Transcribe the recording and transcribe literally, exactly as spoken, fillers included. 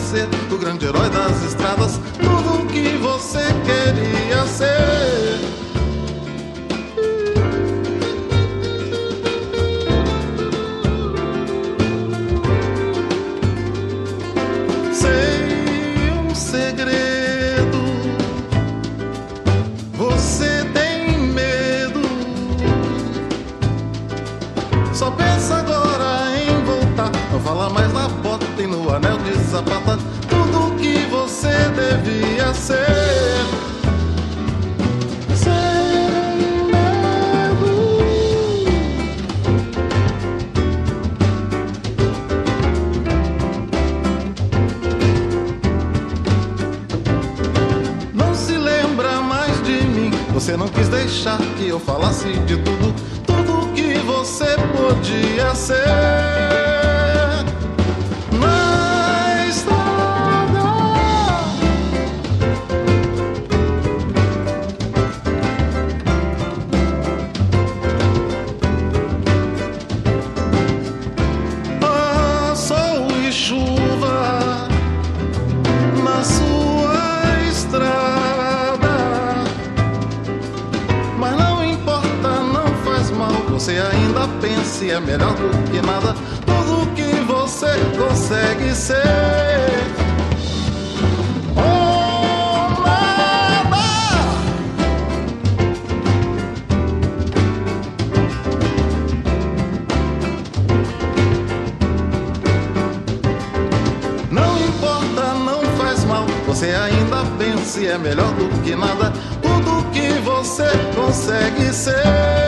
ser o grande herói das estradas, tudo o que você queria ser. Sei um segredo, você tem medo, só pensa agora em voltar. Não fala mais na bota e no anel de sapata, tudo o que você devia ser. Sem medo. Não se lembra mais de mim, você não quis deixar que eu falasse de tudo, tudo o que você podia ser. Você ainda pensa e é melhor do que nada, tudo o que você consegue ser. Oh, nada. Não importa, não faz mal, você ainda pensa e é melhor do que nada, tudo o que você consegue ser.